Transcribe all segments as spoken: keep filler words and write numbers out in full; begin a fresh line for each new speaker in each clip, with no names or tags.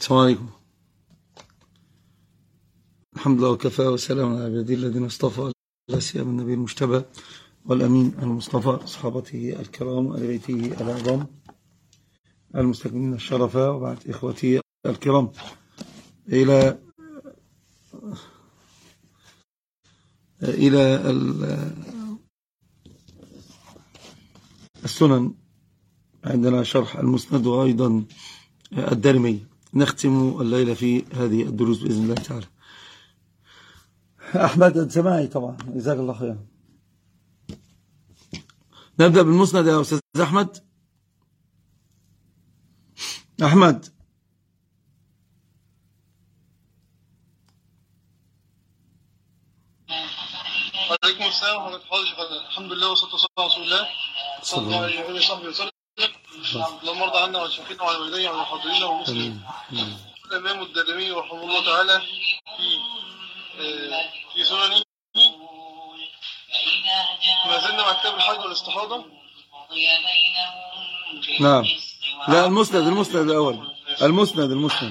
السلام عليكم. الحمد لله وكفى وسلام على عباده الذين اصطفى، لا سيما النبي المجتبى والأمين المصطفى، صحابته الكرام وآل بيته العظام المستكملين الشرف، وبعد إخوتي الكرام إلى إلى السنن. عندنا شرح المسند وأيضا الدارمي، نختم الليلة في هذه الدروس بإذن الله تعالى. أحمد أنت معي طبعا، جزاك الله خيرا. نبدأ بالمسند يا أستاذ أحمد. أحمد
عليكم السلام ورحمة الله وبركاته. الحمد لله والصلاة والسلام على رسول الله صلى الله عليه وصحبه وسلم. اللهم ارض عنا وعن شيخنا وعن والدينا وعن الحاضرين والمسلمين. الإمام الدارمي رحمه الله تعالى في في سننه ما زلنا مع كتاب الحيض والاستحاضة.
نعم، لا المسند المسند الأول، المسند المسند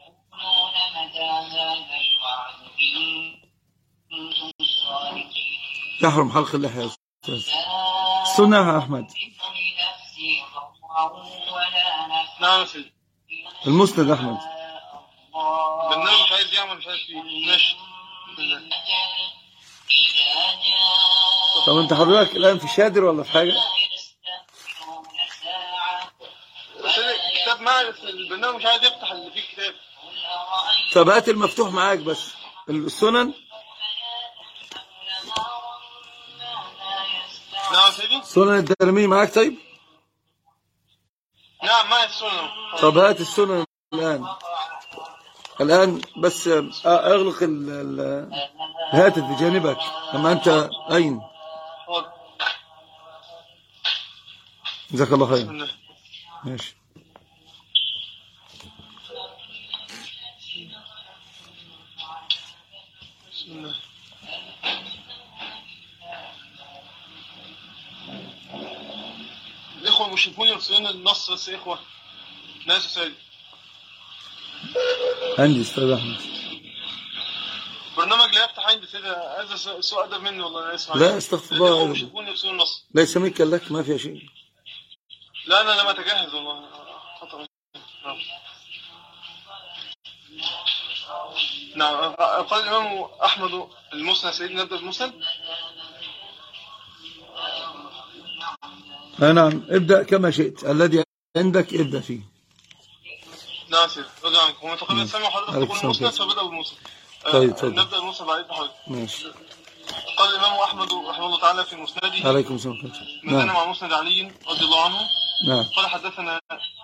تحرم حلق اللحية يا أستاذ. السنة يا أحمد.
نعم سيدي.
المسند أحمد.
برنامج مش عايز يعمل، مش عايز فيه ماشي.
طب أنت حضرتك الآن في شادر ولا في حاجة؟
الكتاب معي بس البرنامج مش عايز يفتح اللي فيه كتاب.
طب هات المفتوح معاك بس. السنن.
نعم سيدي.
سنن الدارمي معاك طيب؟
نعم معي السنن.
طب هات السنن الآن الآن بس أغلق الهاتف بجانبك. أما أنت أين؟ جزاك الله خير. ماشي.
بسم الله. الإخوة المشركون يرسلون النص بس يا إخوة. ناس يا سيدي.
عندي أستاذ أحمد.
برنامج لا يفتح عندي سيدي، هذا سوء أدب مني والله أنا أسمع.
لا استغفر الله.
الإخوة المشركون يرسلون النص.
ليس منك لك، ما فيها شيء.
لا أنا لم أتجهز والله. خطأ. نعم. قال الإمام أحمد المسند سيدنا. نبدأ بالمسند.
نعم ابدأ كما شئت، الذي عندك ابدأ فيه.
نعم سيدي. رضي عنكم. ومن تقريبا سمع حضرتك تقول المسند فبدأ بالمسند.
طيب طيب.
نبدأ بالمسند بعد حضرتك.
ماشي.
قال الإمام أحمد رحمه الله تعالى في مسنده.
عليكم السلام.
نعم. مع مسند علي رضي الله عنه.
نعم.
قال حدثنا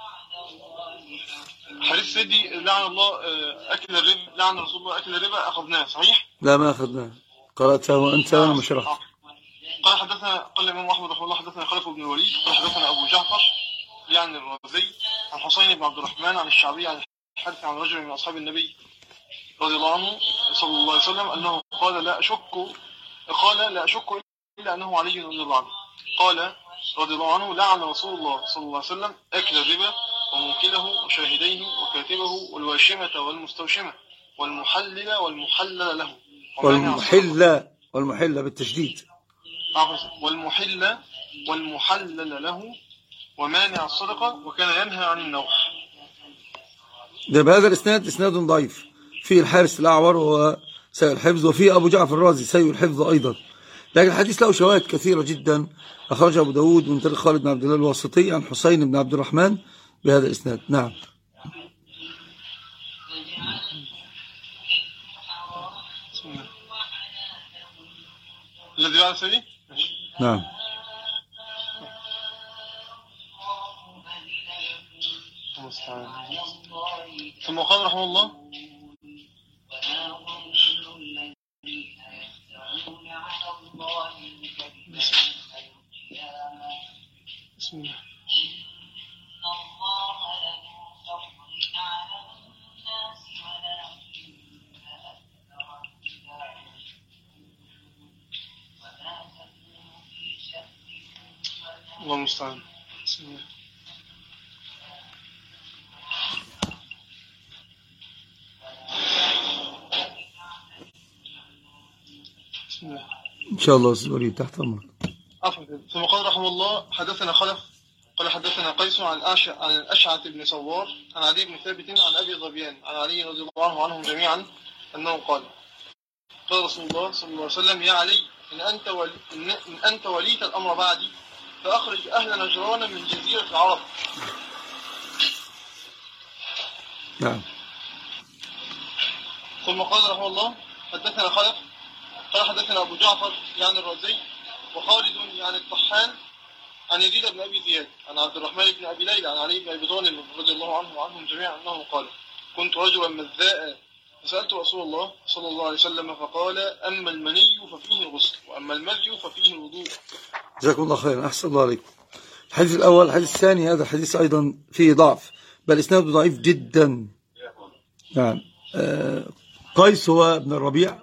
حديث سيدي لعن الله أكل الربا، لعن رسول الله أكل الربا، أخذناه صحيح؟
لا ما أخذناه، قرأتها وأنت وأنا ما شرحت.
قال حدثنا قال الإمام أحمد رحمه الله حدثنا خلف بن الوليد قال حدثنا أبو جعفر يعني الرازي عن حسين بن عبد الرحمن عن الشعبي عن الحارث عن رجل من أصحاب النبي رضي الله عنه صلى الله عليه وسلم أنه قال لا أشك قال لا أشك إلا أنه علي رضي الله عنه قال رضي الله عنه لعن رسول الله صلى الله عليه وسلم أكل الربا وموكله وشاهديه وكاتبه والواشمة والمستوشمة والمحلل والمحلل له
والمحلة والمحلة بالتشديد
والمحلة والمحلل له ومانع الصدقة وكان ينهى عن النوح.
ده بهذا الاسناد اسناد ضعيف، فيه الحارث الأعور وهو سيء الحفظ، وفيه أبو جعفر الرازي سيء الحفظ أيضا، لكن الحديث له شواهد كثيرة جدا. أخرج أبو داود من طريق خالد بن عبد الله الواسطي عن حسين بن عبد الرحمن بهذا الاسناد. نعم.
الذي بعد سيدي.
نعم.
ثم قال رحمه الله بسم الله. الله المستعان. بسم الله.
إن شاء الله أستاذ وليد تحت أمرك.
عفوا. ثم قال رحمه الله حدثنا خلف قال حدثنا قيس عن عن الأشعث بن سوار عن علي بن ثابت عن أبي ظبيان عن علي رضي الله عنه عنهم جميعا أنه قال قال رسول الله صلى الله عليه وسلم يا علي إن أنت ولي إن أنت وليت الأمر بعدي فأخرج أهل نجران من جزيرة العرب.
نعم.
ثم قال رحمه الله حدثنا خلف قال حدثنا أبو جعفر يعني الرازي وخالد يعني الطحان عن يزيد بن أبي زياد عن عبد الرحمن بن أبي ليلى عن علي بن أبي طالب رضي الله عنه وعنهم جميعا أنه قال كنت رجلا مذاء فسألت رسول الله صلى الله عليه وسلم فقال أما المني ففيه الغسل وأما المذي ففيه الوضوء.
جزاكم الله خيرا. أحسن الله عليكم. الحديث الأول. الحديث الثاني هذا الحديث أيضا فيه ضعف بل إسناده ضعيف جدا. نعم. آه قيس هو ابن الربيع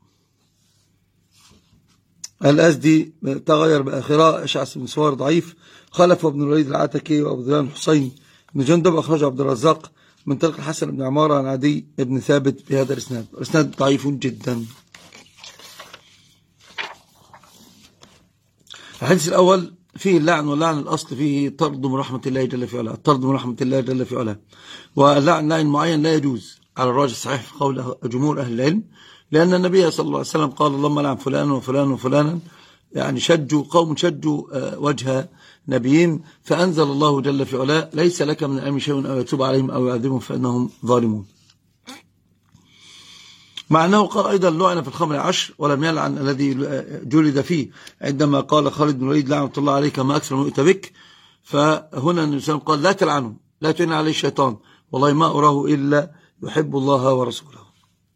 الأزدي تغير بآخرة. أشعث بن سوار ضعيف. خلف ابن الوليد العتكي وأبو ذر الحسين بن جندب أخرج عبد الرزاق من طريق الحسن بن عمارة عن عدي بن ثابت بهذا الإسناد. الإسناد ضعيف جدا. الحديث الأول فيه اللعن واللعن الأصل فيه طرد من رحمة الله جل في علاه. الطرد من رحمة الله جل في علاه واللعن لعن معين لا يجوز على الراجح الصحيح في قول جمهور أهل العلم لأن النبي صلى الله عليه وسلم قال اللهم لعن فلان وفلان وفلانا يعني شجوا قوم شجوا وجه نبيين فأنزل الله جل في علاه ليس لك من الأمر شيء أو يتوب عليهم أو يعذبهم فإنهم ظالمون. مع أنه قال أيضا لعن في الخمر عشر ولم يلعن الذي جلد فيه عندما قال خالد بن الوليد لعنة الله عليك ما أكثر ما يؤتى بك. فهنا النبي صلى الله عليه وسلم قال لا تلعنه لا تعين عليه الشيطان والله ما أراه إلا يحب الله ورسوله.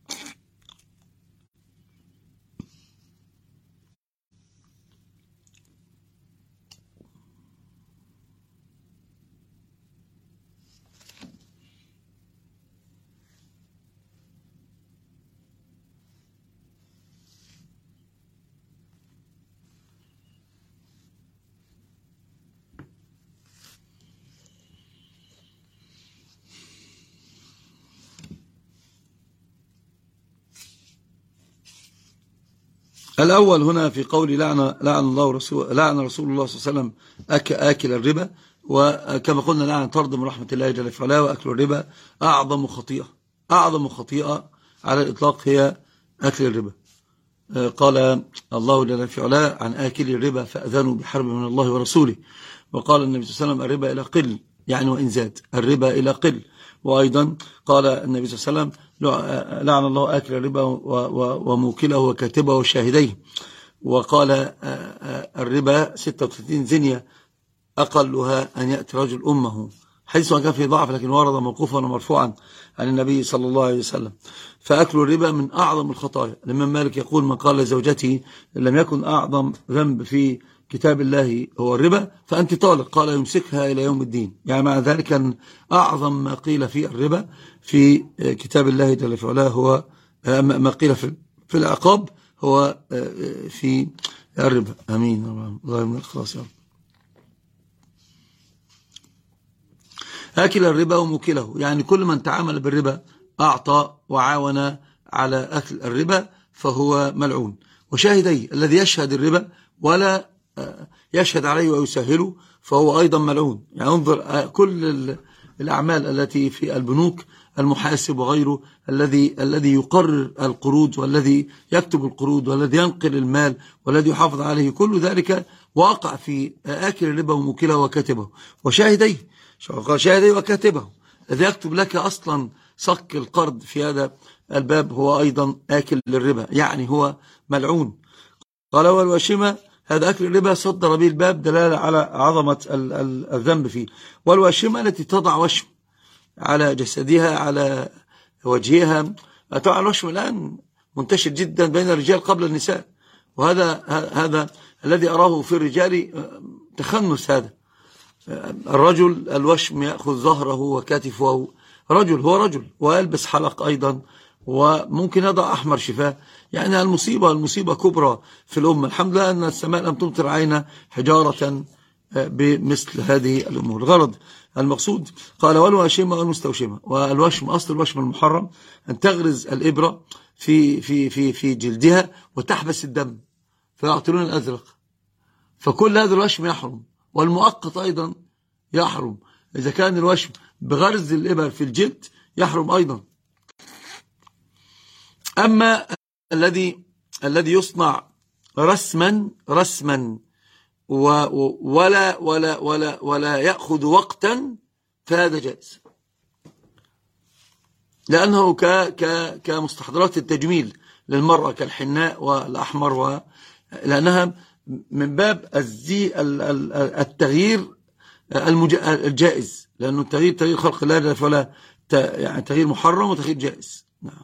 الأول هنا في قول لعن لعن الله ورسول لعن رسول الله صلى الله عليه وسلم أك آكل الربا وكما قلنا لعن طرد من رحمة الله جل في علاه وأكل الربا أعظم خطيئة أعظم خطيئة على الإطلاق هي أكل الربا. قال الله جل في علاه عن آكل الربا فأذنوا بحرب من الله ورسوله. وقال النبي صلى الله عليه وسلم الربا إلى قل يعني وإن زاد الربا إلى قل. وأيضا قال النبي صلى الله عليه وسلم لعن الله آكل الربا وموكله وكاتبه وشاهديه. وقال الربا ستة وثلاثين زنية أقلها أن يأتي رجل أمه. حديث كان فيه ضعف لكن ورد موقوفا ومرفوعا عن النبي صلى الله عليه وسلم. فأكل الربا من أعظم الخطايا. الإمام مالك يقول من قال لزوجته لم يكن أعظم ذنب في كتاب الله هو الربا فأنت طالق قال يمسكها إلى يوم الدين. يعني مع ذلك أن أعظم ما قيل في الربا في كتاب الله جل في علاه هو ما قيل في العقاب هو في الربا. أمين الله من الخلاص يا رب. آكل الربا وموكله يعني كل من تعامل بالربا أعطى وعاون على أكل الربا فهو ملعون. وشاهدي الذي يشهد الربا ولا يشهد عليه ويسهله فهو أيضا ملعون. يعني انظر كل الأعمال التي في البنوك المحاسب وغيره الذي الذي يقرر القروض والذي يكتب القروض والذي ينقل المال والذي يحافظ عليه كل ذلك واقع في آكل الربا وموكله وكاتبه وشاهديه. شاهديه وكاتبه الذي يكتب لك أصلا صك القرض في هذا الباب هو أيضا آكل للربا يعني هو ملعون. قال والواشمة هذا أكل الربا صدر به الباب دلالة على عظمة الذنب فيه. والواشمة التي تضع وشم على جسدها على وجهها. طبعا الوشم الآن منتشر جدا بين الرجال قبل النساء وهذا هذا الذي أراه في الرجال تخنث. هذا الرجل الوشم يأخذ ظهره وكتفه رجل هو رجل ويلبس حلق أيضا وممكن يضع أحمر شفاه. يعني المصيبة المصيبة كبرى في الأمة. الحمد لله أن السماء لم تمطر علينا حجارة بمثل هذه الأمور. الغرض المقصود قال والواشمة والمستوشمة. والوشم أصل الوشم المحرم أن تغرز الإبرة في في في في جلدها وتحبس الدم فيعطلون الأزرق، فكل هذا الوشم يحرم، والمؤقت أيضا يحرم. إذا كان الوشم بغرز الإبر في الجلد يحرم أيضا. أما الذي الذي يصنع رسما رسما ولا ولا ولا ولا يأخذ وقتا فهذا جائز، لأنه ك ك كمستحضرات التجميل للمرأة كالحناء والأحمر، و لأنها من باب الزي التغيير الجائز، لأنه التغيير تغيير خلق الله، فلا يعني تغيير محرم وتغيير جائز. نعم.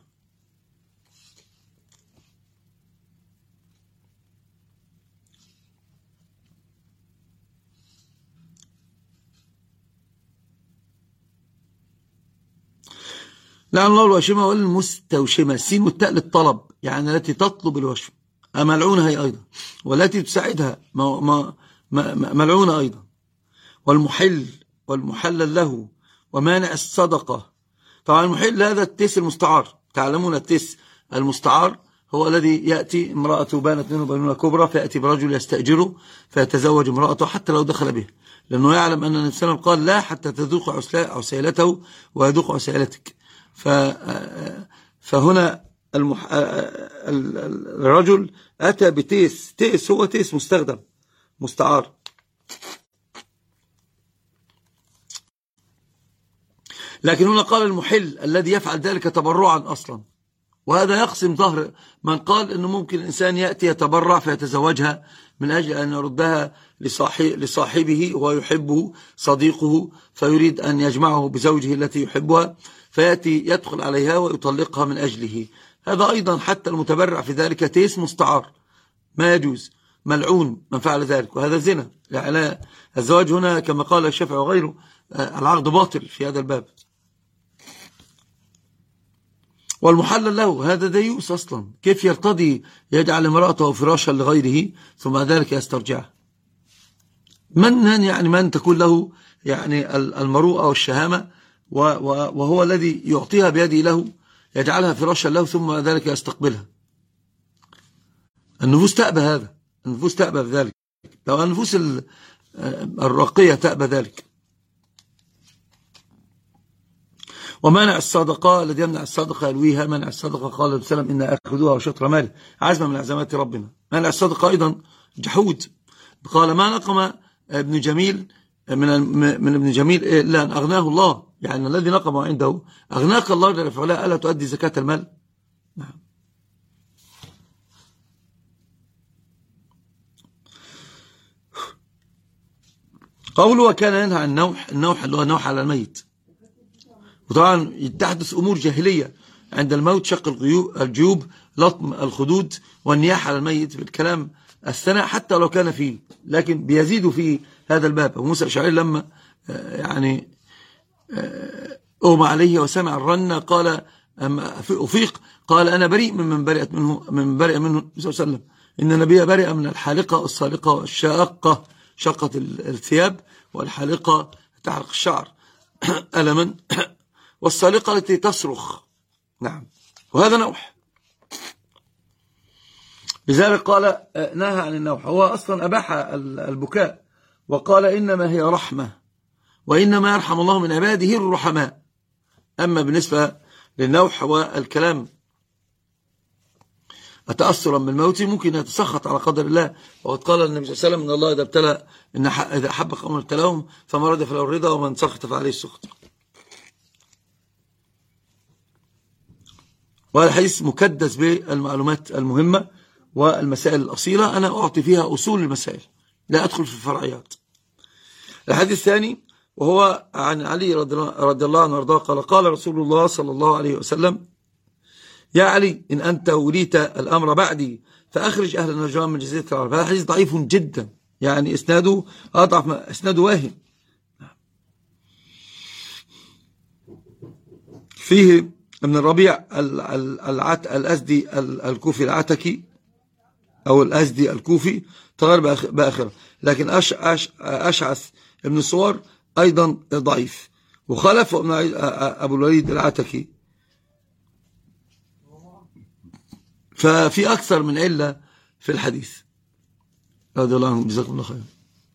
لعن الله الواشمة والمستوشمة، السين والتاء للطلب، يعني التي تطلب الوشم، ملعونة هي أيضا، والتي تساعدها ملعونة أيضا. والمحل والمحلل له ومانع الصدقة. طبعا المحل هذا التيس المستعار، تعلمون التيس المستعار هو الذي يأتي امرأة بانت منه بينونة كبرى، فيأتي برجل يستأجره فيتزوج امرأته حتى لو دخل به، لأنه يعلم أن النبي صلى الله عليه وسلم قال لا حتى تذوق عسيلته ويذوق عسيلتك. فهنا المح... الرجل أتى بتيس، تيس هو تيس مستخدم مستعار. لكن هنا قال المحل الذي يفعل ذلك تبرعا أصلا، وهذا يقسم ظهر من قال أنه ممكن الإنسان يأتي يتبرع فيتزوجها من أجل أن يردها لصاحبه ويحبه صديقه، فيريد أن يجمعه بزوجه التي يحبها، فيأتي يدخل عليها ويطلقها من أجله. هذا أيضا حتى المتبرع في ذلك تيس مستعار، ما يجوز، ملعون من فعل ذلك، وهذا زنا. يعني الزواج هنا كما قال الشافعي وغيره العقد باطل في هذا الباب. والمحلل له هذا ديوس أصلا، كيف يرتضي يجعل امرأته فراشا لغيره ثم ذلك يسترجعه؟ من يعني من تكون له يعني المروءة والشهامة وهو الذي يعطيها بيده له، يجعلها فراشا له ثم ذلك يستقبلها. النفوس تأبى هذا، النفوس تأبى بذلك، لو النفوس الراقية تأبى ذلك. ومنع الصدقة، الذي يمنع الصدقة يلويها. منع الصدقة قال النبي صلى الله عليه وسلم إن أخذوها وشطر ماله عزما من عزمات ربنا. منع الصدقة أيضا جحود، قال ما نقم ابن جميل من من ابن جميل إلا أن أغناه الله، يعني الذي نقم عنده أغناك الله جل وعلا، ألا تؤدي زكاة المال؟ نعم. قوله وكان ينهى عن النوح، النوح اللي هو نوح على الميت، وطبعا تحدث أمور جاهلية عند الموت، شق الجيوب، لطم الخدود، والنياح على الميت بالكلام الثناء حتى لو كان فيه، لكن بيزيد في هذا الباب. أبو موسى الأشعري لما يعني أغمى عليه وسمع الرنة قال أفيق، قال أنا بريء ممن برئت منه من برئ منه صلى الله عليه وسلم، إن النبي برئ من الحالقة والصالقة والشاقة، شقة الثياب، والحالقة تحرق الشعر ألما، والصالقة التي تصرخ. نعم، وهذا نوح. لذلك قال نهى عن النوح، هو أصلا أباح البكاء، وقال إنما هي رحمة، وإنما يرحم الله من عباده الرحماء. أما بالنسبة للنوح والكلام تأثرا بالموت ممكن يتسخط على قدر الله، وقد قال النبي صلى الله عليه وسلم إن الله إذا ابتلى إن إذا أحب قوم ابتلاهم فما رضي فله الرضا ومن سخط فعليه السخط. وهذا الحديث مكدس بالمعلومات المهمة والمسائل الأصيلة، أنا أعطي فيها أصول المسائل، لا أدخل في الفرعيات. الحديث الثاني وهو عن علي رضي الله عنه وارضاه قال قال رسول الله صلى الله عليه وسلم يا علي إن أنت وليت الأمر بعدي فأخرج أهل النجران من جزيرة العرب. هذا حديث ضعيف جدا، يعني إسناده أضعف، إسناده واهن. فيه ابن الربيع الأزدي الكوفي العتكي أو الأزدي الكوفي تغير بآخرة، لكن أش أش أشعث ابن صور أيضا ضعيف، وخلف أبو الوليد العتكي، ففي أكثر من علة في الحديث. رضي الله عنه جزاكم الله خير.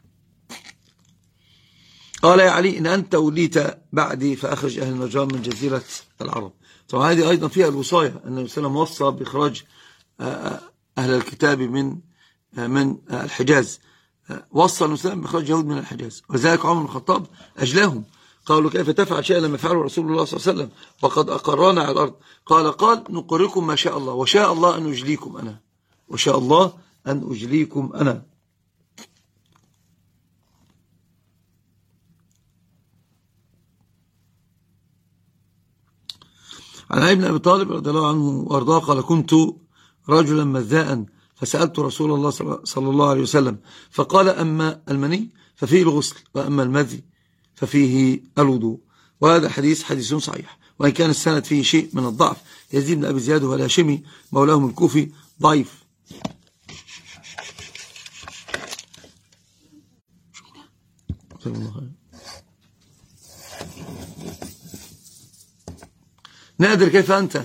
قال يا علي إن أنت وليت بعدي فأخرج أهل النجران من جزيرة العرب. طبعا هذه أيضا فيها الوصاية أن النبي صلى الله عليه وسلم وصى بإخراج أهل الكتاب من من الحجاز، وصى النبي صلى الله عليه وسلم بإخراج يهود من الحجاز، وذلك عمر بن الخطاب أجلاهم. قالوا كيف تفعل شيئا لم يفعله رسول الله صلى الله عليه وسلم وقد أقرنا على الأرض؟ قال قال نقركم ما شاء الله وشاء الله أن أجليكم أنا، وشاء الله أن أجليكم أنا. عن علي بن أبي طالب رضي الله عنه وأرضاه قال كنت رجلا مذاء فسألت رسول الله صلى الله عليه وسلم فقال أما المني ففيه الغسل وأما المذي ففيه الوضوء. وهذا حديث حديث صحيح، وإن كان السند فيه شيء من الضعف. يزيد بن أبي زياد والهاشمي مولاهم الكوفي ضعيف. نادر كيف أنت؟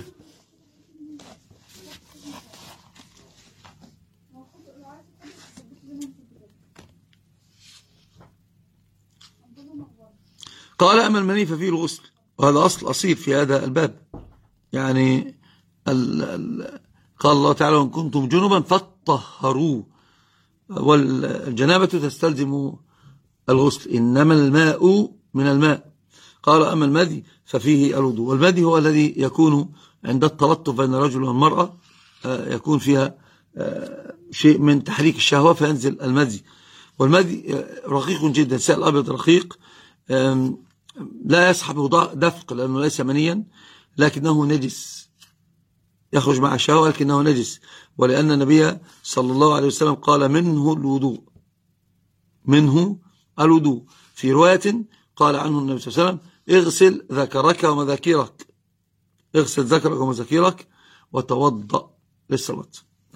قال أما المني ففيه الغسل، وهذا أصل أصيل في هذا الباب. يعني ال ال قال الله تعالى وإن كنتم جنبا فاطهروا، والجنابة تستلزم الغسل، إنما الماء من الماء. قال أما المذي ففيه الوضوء، والمذي هو الذي يكون عند التلطف بين الرجل والمرأة، يكون فيها شيء من تحريك الشهوة فينزل المذي. والمذي رقيق جدا، سائل أبيض رقيق لا يصحبه دفق لأنه ليس منيا، لكنه نجس، يخرج مع الشهوة لكنه نجس، ولأن النبي صلى الله عليه وسلم قال منه الوضوء، منه الوضوء. في رواية قال عنه النبي صلى الله عليه وسلم اغسل ذكرك ومذاكيرك، اغسل ذكرك ومذاكيرك وتوضأ للصلاة.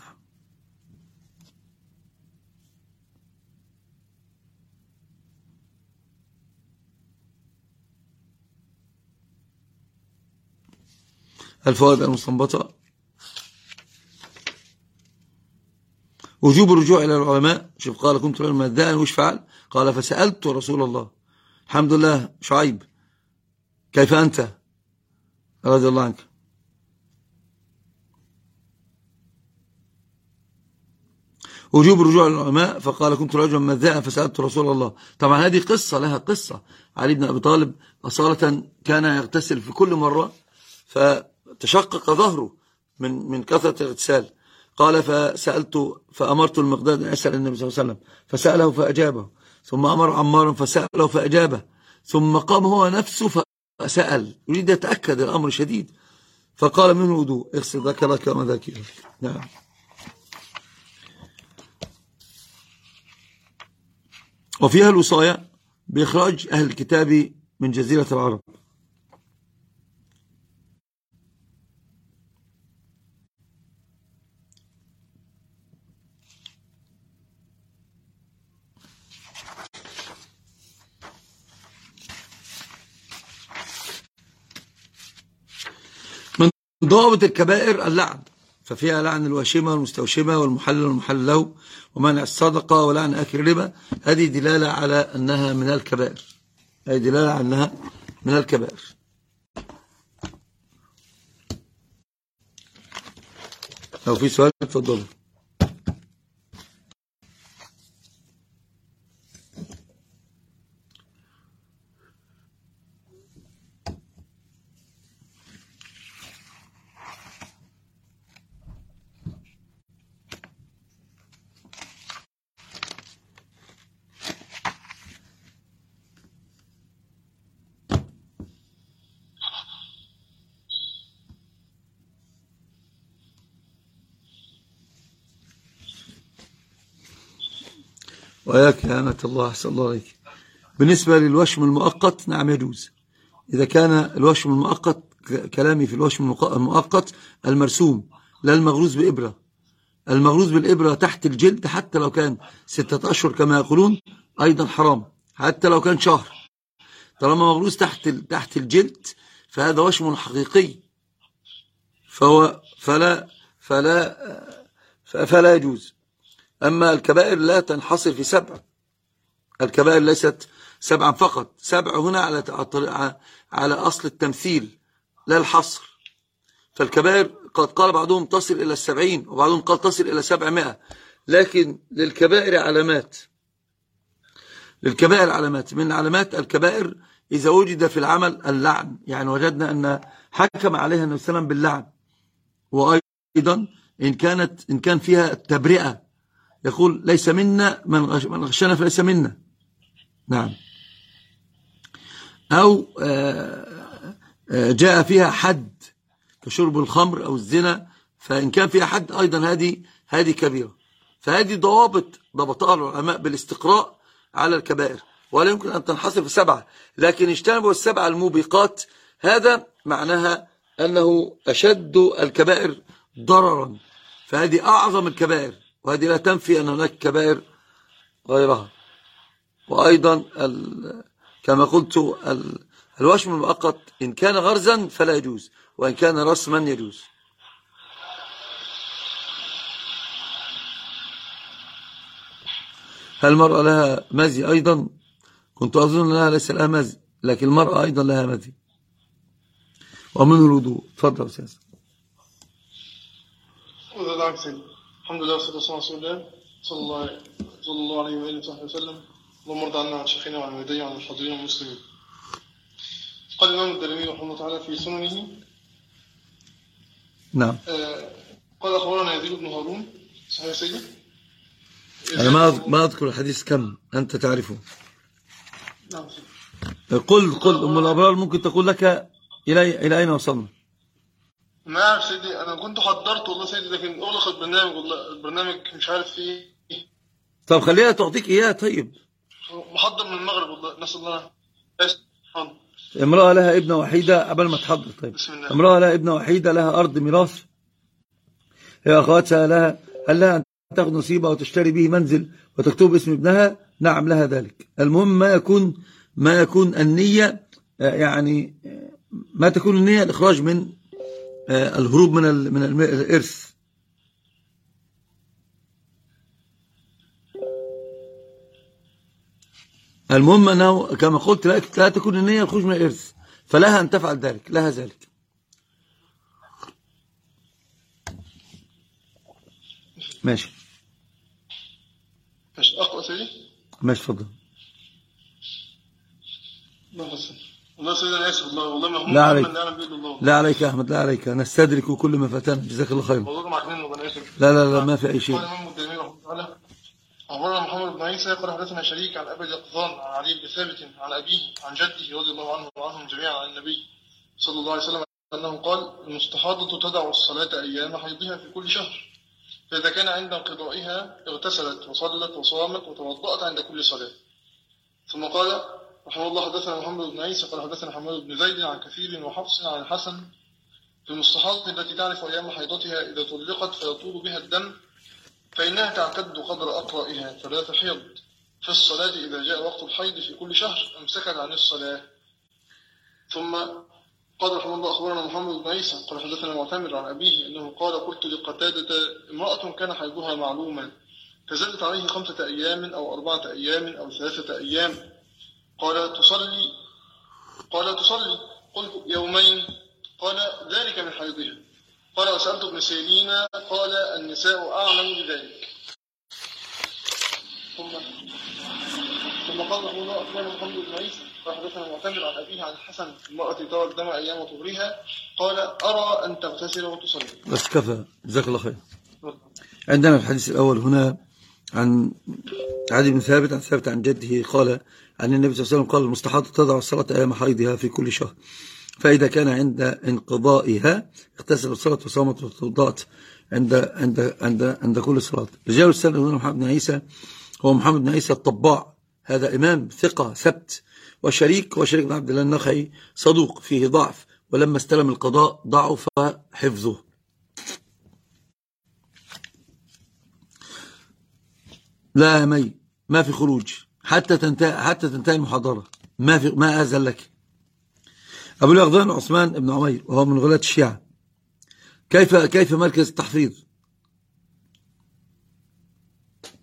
الفوائد المستنبطة: وجوب الرجوع إلى العلماء. شوف قال كنت رجلا مذاء وش فعل؟ قال فسألت رسول الله. الحمد لله. شعيب كيف أنت؟ رضي الله عنك. وجوب الرجوع إلى العلماء، فقال كنت رجلا مذاء فسألت رسول الله. طبعا هذه قصة لها قصة. علي بن أبي طالب أصالة كان يغتسل في كل مرة فتشقق ظهره من من كثرة الاغتسال. قال فسألت فأمرت المقداد أن يسأل النبي صلى الله عليه وسلم فسأله فأجابه، ثم أمر عمارا فسأله فأجابه، ثم قام هو نفسه فسأل يريد يتأكد الأمر شديد، فقال منه الوضوء اغسل ذكرك ومذاكيرك. نعم. وفيها الوصاية بإخراج أهل الكتاب من جزيرة العرب. من ضوابط الكبائر اللعن، ففيها لعن الواشمة والمستوشمة والمحلل والمحلل له ومنع الصدقة ولعن أكل الربا. هذه دلالة على أنها من الكبائر، هذه دلالة على أنها من الكبائر. لو في سؤال اتفضلوا. وياك يا أمة الله، أحسن الله عليك. بالنسبة للوشم المؤقت نعم يجوز، إذا كان الوشم المؤقت، كلامي في الوشم المؤقت المرسوم لا المغروز بإبرة. المغروز بالإبرة تحت الجلد حتى لو كان ستة أشهر كما يقولون أيضا حرام، حتى لو كان شهر، طالما مغروز تحت تحت الجلد فهذا وشم حقيقي، فهو فلا فلا فلا يجوز. أما الكبائر لا تنحصر في سبع، الكبائر ليست سبعا فقط، سبع هنا على على أصل التمثيل لا الحصر. فالكبائر قد قال بعضهم تصل إلى السبعين وبعضهم قال تصل إلى سبعمائة، لكن للكبائر علامات، للكبائر علامات. من علامات الكبائر إذا وجد في العمل اللعن، يعني وجدنا أن حكم عليها النبي صلى الله عليه وسلم باللعن. وأيضا إن كانت إن كان فيها التبرئة، يقول ليس منا من غشنا فليس منا. نعم. أو جاء فيها حد كشرب الخمر أو الزنا، فإن كان فيها حد أيضا هذه هذه كبيرة. فهذه ضوابط ضبطها العلماء بالاستقراء على الكبائر، ولا يمكن أن تنحصر في سبعة. لكن اجتنبوا السبعة الموبقات، هذا معناها أنه أشد الكبائر ضررا، فهذه أعظم الكبائر، وهذه لا تنفي أن هناك كبائر غيرها. وأيضا كما قلت الوشم المؤقت إن كان غرزا فلا يجوز، وإن كان رسما يجوز. هل المرأة لها مزي أيضا؟ كنت أظن أنها ليس لها مزي، لكن المرأة أيضا لها مزي. ومن الوضوء. تفضل أستاذ.
الحمد لله والصلاة والسلام على رسول الله صلى الله صلى الله عليه وآله وصحبه وسلم. اللهم ارض عنا عن شيخنا وعن والديه وعن الحاضرين والمسلمين. قال الإمام الدارمي رحمه الله تعالى في سننه.
نعم.
آه قال أخبرنا يزيد بن هارون. صحيح سيدي؟
أنا ما ما أذكر الحديث كم أنت تعرفه.
نعم.
قل قل أم الأبرار ممكن تقول لك إلى إلى أين وصلنا؟
ما أعرف سيدي، أنا كنت حضرت والله سيدي، لكن أغلق البرنامج والله، البرنامج مش عارف فيه.
طب خليها تعطيك إياه. طيب
محضر من المغرب والله، نسأل الله.
امرأة لها ابنة وحيدة قبل ما تحضر. طيب امرأة لها ابنة وحيدة، لها أرض ميراث، هي أخواتها لها، هل لها أن تأخذ نصيبها وتشتري به منزل وتكتب اسم ابنها؟ نعم لها ذلك. المهم ما يكون ما يكون النية، يعني ما تكون النية الإخراج من الهروب من من الإرث. المهم أنه كما قلت لا تكون النية الخروج من الإرث، فلها أن تفعل ذلك، لها ذلك. ماشي
ماشي. أقرأ سيدي؟
ماشي تفضل.
الله سيدي أنا آسف والله، والله ما
لا عليك، لا عليك يا أحمد، لا عليك، نستدرك كل ما فاتنا، جزاك الله خير. لا لا لا ما في أي شيء.
أخبرنا محمد بن عيسى قال حدثنا شريك عن أبي اليقظان عن علي بن ثابت عن أبيه عن جده رضي الله عنه وعنهم جميعا عن النبي صلى الله عليه وسلم أنه قال: المستحاضة تدع الصلاة أيام حيضها في كل شهر، فإذا كان عند انقضائها اغتسلت وصلت وصامت وتوضأت عند كل صلاة. ثم قال رحمه الله: حدثنا محمد بن عيسى قال حدثنا حماد بن زيد عن كثير وحفص عن الحسن في المستحاضة التي تعرف أيام حيضتها إذا طلقت فيطول بها الدم فإنها تعتد قدر أقرائها فلا تحيض في الصلاة إذا جاء وقت الحيض في كل شهر أمسكت عن الصلاة. ثم قال رحمه الله: أخبرنا محمد بن عيسى قال حدثنا معتمر عن أبيه أنه قال: قلت لقتادة: امرأة كان حيضها معلوما فزادت عليه خمسة أيام أو أربعة أيام أو ثلاثة أيام، قال تصلي قال تصلي قلت: يومين، قال: ذلك من حيضها. قال: وسألت ابن سيرين قال: النساء أعلم بذلك. ثم ثم قال رحمه الله: أخبرنا محمد بن عيسى قال حدثنا معتمر عن أبيه عن الحسن المرأة ترى الدم أيام طهرها قال: أرى أن تغتسل وتصلي.
بس كفى، جزاك الله خير. عندنا الحديث الأول هنا عن علي بن ثابت عن ثابت عن جده قال عن النبي صلى الله عليه وسلم قال: المستحاضة تضع الصلاة أيام حيضها في كل شهر، فإذا كان عند انقضائها اغتسلت وصلت وصامت وتوضأت عند عند عند عند كل صلاة. رجال السنة هنا محمد بن عيسى هو محمد بن عيسى الطباع، هذا إمام ثقة ثبت. وشريك وشريك بن عبد الله النخعي صدوق فيه ضعف، ولما استلم القضاء ضعف حفظه. لا يا مي، ما في خروج حتى تنتهي حتى تنتهي المحاضرة، ما في ما أذن لك. أبو اليقظان عثمان بن عمير وهو من غلاة الشيعة. كيف كيف مركز التحفيظ؟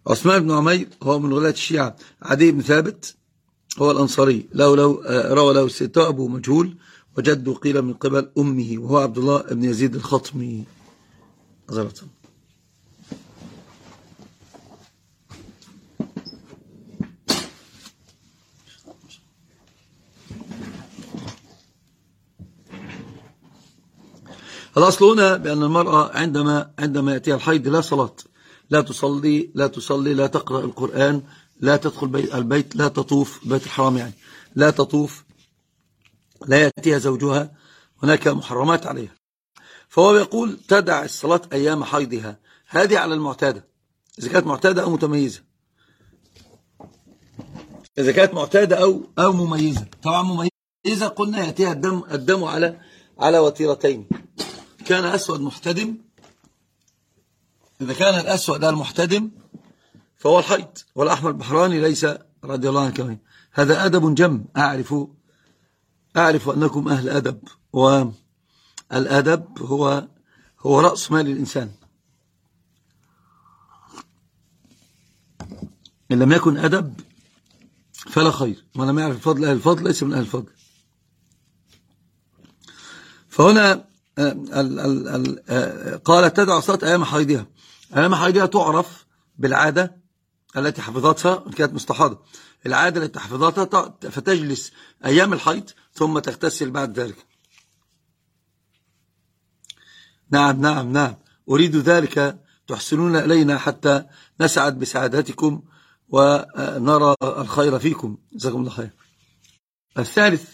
عثمان بن عمير هو من ولاة الشيعة. عدي بن ثابت هو الأنصاري، لو لو روى له الستة، أبو مجهول، وجده قيل من قبل أمه، وهو عبد الله بن يزيد الخطمي. أزرة. الأصل هنا بأن المرأة عندما عندما يأتيها الحيض لا صلاة، لا تصلي لا تصلي لا تقرأ القرآن، لا تدخل بيت البيت، لا تطوف بيت الحرام، يعني لا تطوف، لا يأتيها زوجها، هناك محرمات عليها. فهو يقول تدع الصلاة أيام حيضها، هذه على المعتادة إذا كانت معتادة أو متميزة، إذا كانت معتادة أو أو مميزة. طبعا مميزة قلنا يأتيها الدم الدم على على وتيرتين، كان أسود محتدم، إذا كان الأسود المحتدم فهو الحيض، والأحمر البحراني ليس، رضي الله عنه كمان. هذا أدب جم، أعرف أعرف أنكم أهل أدب، والأدب هو هو رأس مال الإنسان. إن لم يكن أدب فلا خير، ما لم يعرف الفضل أهل الفضل ليس من أهل الفضل. فهنا قال تدع صلاة أيام حيضها. أيام حيضها تعرف بالعادة التي حفظتها، كانت مستحاضة، العادة التي حفظتها فتجلس أيام الحيض ثم تغتسل بعد ذلك. نعم نعم نعم، أريد ذلك، تحسنون إلينا حتى نسعد بسعادتكم ونرى الخير فيكم، جزاكم الله خير. الثالث،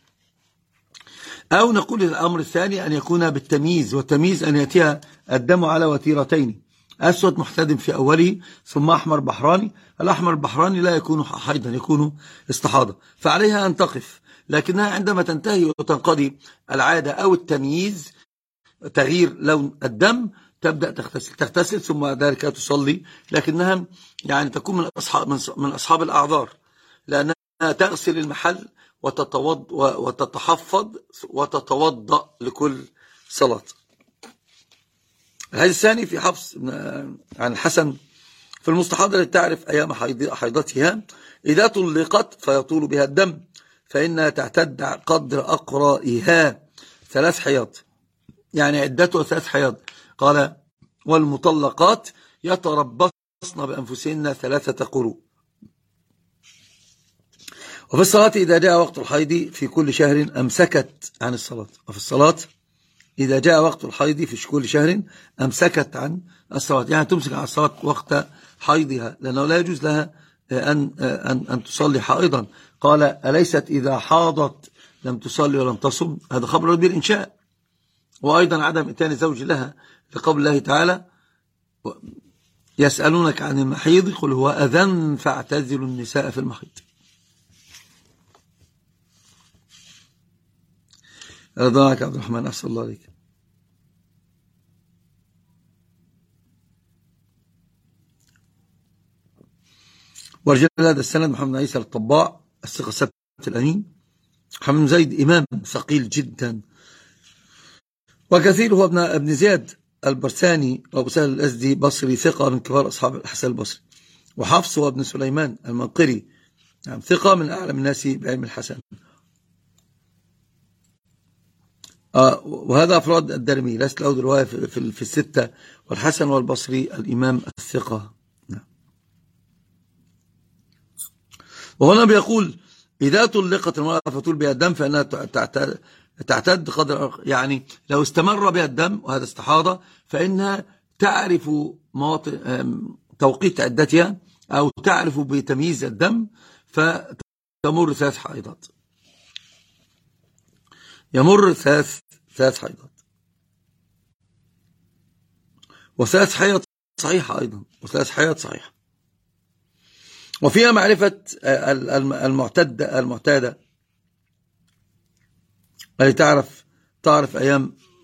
أو نقول الأمر الثاني أن يكون بالتمييز، والتمييز أن يأتيها الدم على وتيرتين، أسود محتدم في أوله ثم أحمر بحراني. الأحمر البحراني لا يكون حيضا، يكون استحاضة، فعليها أن تقف، لكنها عندما تنتهي وتنقضي العادة أو التمييز، تغيير لون الدم، تبدأ تغتسل تغتسل ثم ذلك تصلي، لكنها يعني تكون من أصحاب, من أصحاب الأعذار، لأنها تغسل المحل وتتوض وتتحفظ وتتوضأ لكل صلاة. الحديث الثاني في حفص عن الحسن في المستحاضة التي تعرف أيام حيضتها، إذا طلقت فيطول بها الدم فإنها تعتد قدر أقرائها ثلاث حيض، يعني عدتها ثلاث حيض. قال والمطلقات يتربصن بأنفسهن ثلاثة قروء. وفي الصلاة إذا جاء وقت الحيض في كل شهر أمسكت عن الصلاة. وفي الصلاة إذا جاء وقت الحيض في كل شهر أمسكت عن الصلاة، يعني تمسك عن الصلاة وقت حيضها، لأنه لا يجوز لها أن, أن, أن تصلي حائضا. قال أليست إذا حاضت لم تصلي ولم تصم، هذا خبر بالإنشاء. وأيضا عدم إتيان زوج لها لقول الله تعالى يسألونك عن المحيض قل هو أذن فاعتزلوا النساء في المحيض. رضاك عبد الرحمن، أحسن الله عليك. ورجال هذا السند محمد بن عيسى الطباع الثقة الثابت الأمين، محمد بن زيد إمام ثقيل جدا، وكثير هو ابن ابن زياد البرساني وابو سهل الأزدي بصري ثقة من كبار أصحاب الحسن البصري. وحفص هو ابن سليمان المنقري، يعني ثقة من أعلم الناس بعلم الحسن. آه وهذا أفراد الدارمي، ليست له رواية في, في, في الستة. والحسن والبصري الإمام الثقة. نعم. وهنا بيقول إذا طلقت المرأة فطول بها الدم فإنها تعتد تعتد قدر، يعني لو استمر بها الدم وهذا استحاضة فإنها تعرف مواطن توقيت عدتها أو تعرف بتمييز الدم، فتمر ثلاث حيضات، يمر ثلاث ثلاث حيضات، وثلاث حيض صحيحة أيضا، وثلاث حيض صحيحة. وفيها معرفة المعتدة المعتادة التي تعرف تعرف أيام